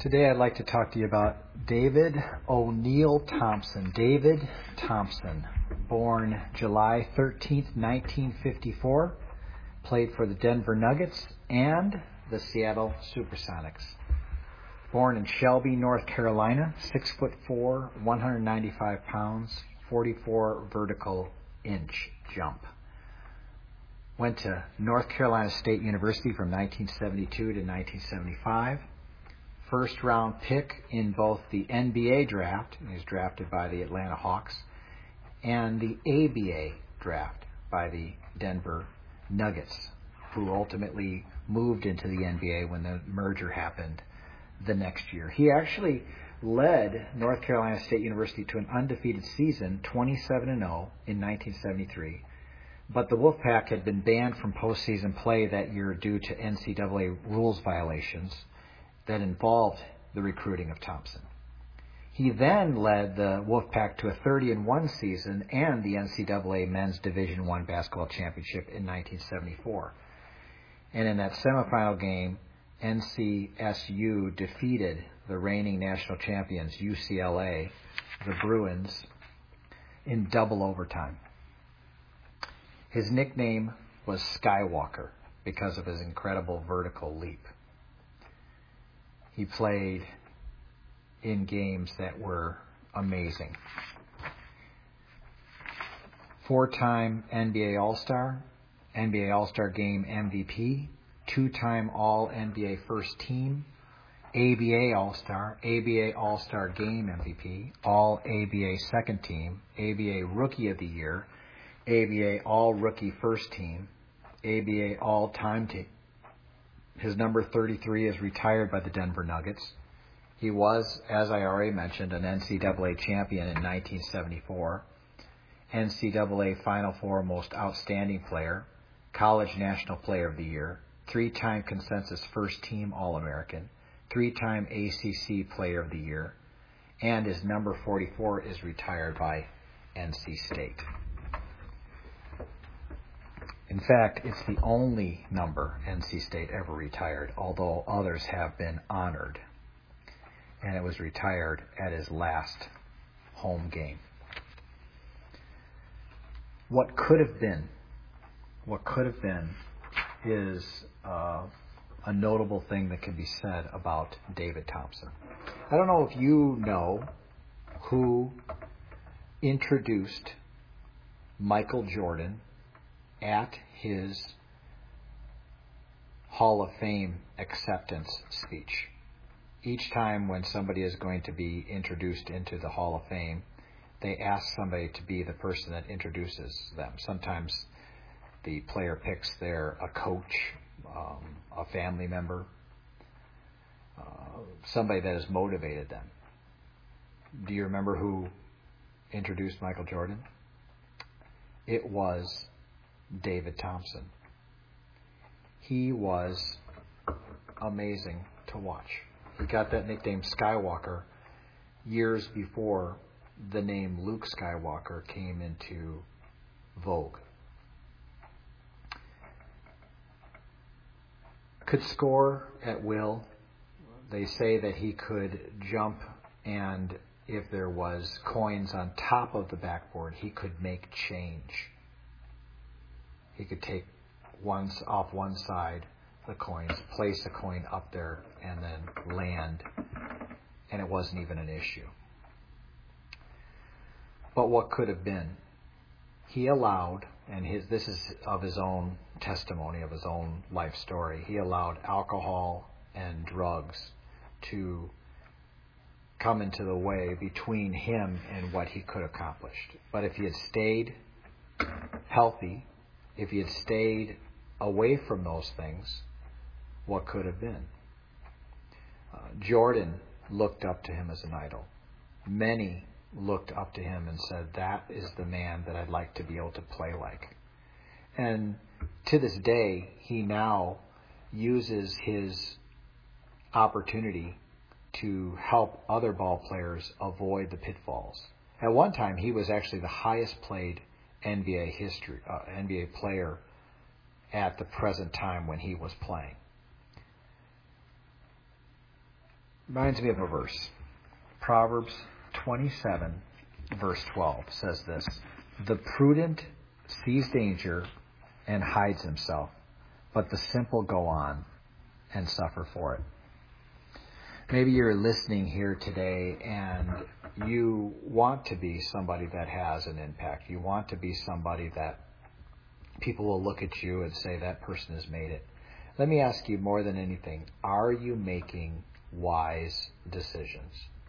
Today I'd like to talk to you about David O'Neal Thompson. David Thompson, born July 13th, 1954, played for the Denver Nuggets and the Seattle Supersonics. Born in Shelby, North Carolina, 6'4", 195 pounds, 44 vertical inch jump. Went to North Carolina State University from 1972 to 1975. First round pick in both the NBA draft, he was drafted by the Atlanta Hawks, and the ABA draft by the Denver Nuggets, who ultimately moved into the NBA when the merger happened the next year. He actually led North Carolina State University to an undefeated season, 27-0 in 1973. But the Wolfpack had been banned from postseason play that year due to NCAA rules violations that involved the recruiting of Thompson. He then led the Wolfpack to a 30-1 season and the NCAA Men's Division I Basketball Championship in 1974. And in that semifinal game, NCSU defeated the reigning national champions, UCLA, the Bruins, in double overtime. His nickname was Skywalker because of his incredible vertical leap. He played in games that were amazing. Four-time NBA All-Star, NBA All-Star Game MVP, two-time All-NBA First Team, ABA All-Star, ABA All-Star Game MVP, All-ABA Second Team, ABA Rookie of the Year, ABA All-Rookie First Team, ABA All-Time Team. His number 33 is retired by the Denver Nuggets. He was, as I already mentioned, an NCAA champion in 1974, NCAA Final Four Most Outstanding Player, College National Player of the Year, three-time Consensus First Team All-American, three-time ACC Player of the Year, and his number 44 is retired by NC State. In fact, it's the only number NC State ever retired, although others have been honored. And it was retired at his last home game. What could have been is a notable thing that can be said about David Thompson. I don't know if you know who introduced Michael Jordan at his Hall of Fame acceptance speech. Each time when somebody is going to be introduced into the Hall of Fame, they ask somebody to be the person that introduces them. Sometimes the player picks a coach, a family member, somebody that has motivated them. Do you remember who introduced Michael Jordan? It was David Thompson. He was amazing to watch. He got that nickname Skywalker years before the name Luke Skywalker came into vogue. Could score at will. They say that he could jump, and if there was coins on top of the backboard, he could make change. He could take off one side the coins, place a coin up there, and then land, and it wasn't even an issue. But what could have been? He allowed, and this is of his own testimony, of his own life story, he allowed alcohol and drugs to come into the way between him and what he could accomplish. But if he had stayed healthy, if he had stayed away from those things, what could have been? Jordan looked up to him as an idol. Many looked up to him and said, that is the man that I'd like to be able to play like. And to this day, he now uses his opportunity to help other ball players avoid the pitfalls. At one time, he was actually the highest paid NBA player at the present time when he was playing. Reminds me of a verse. Proverbs 27, verse 12 says this: "The prudent sees danger and hides himself, but the simple go on and suffer for it." Maybe you're listening here today and you want to be somebody that has an impact. You want to be somebody that people will look at you and say, that person has made it. Let me ask you more than anything, are you making wise decisions?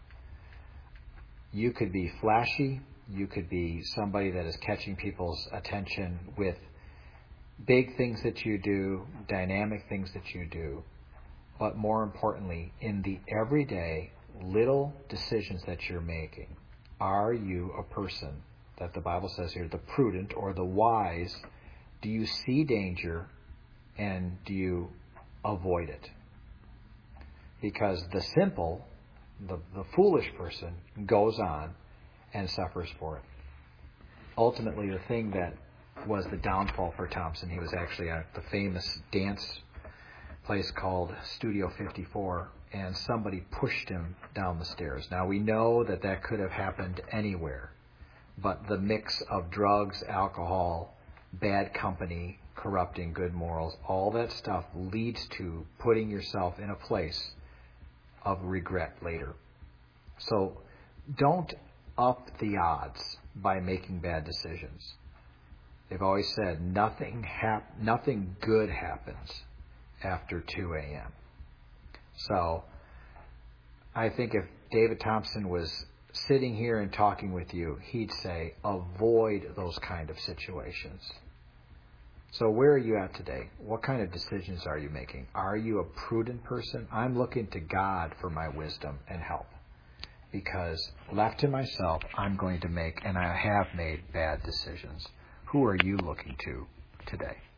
You could be flashy. You could be somebody that is catching people's attention with big things that you do, dynamic things that you do. But more importantly, in the everyday little decisions that you're making, are you a person that the Bible says here, the prudent or the wise? Do you see danger and do you avoid it? Because the simple, the foolish person goes on and suffers for it. Ultimately, the thing that was the downfall for Thompson, he was actually at the famous dance place called Studio 54, and somebody pushed him down the stairs. Now, we know that that could have happened anywhere, but the mix of drugs, alcohol, bad company, corrupting good morals, all that stuff leads to putting yourself in a place of regret later. So don't up the odds by making bad decisions. They've always said nothing good happens after 2 a.m. So I think if David Thompson was sitting here and talking with you, he'd say, avoid those kind of situations. So where are you at today? What kind of decisions are you making? Are you a prudent person? I'm looking to God for my wisdom and help. Because left to myself, I'm going to make, and I have made, bad decisions. Who are you looking to today?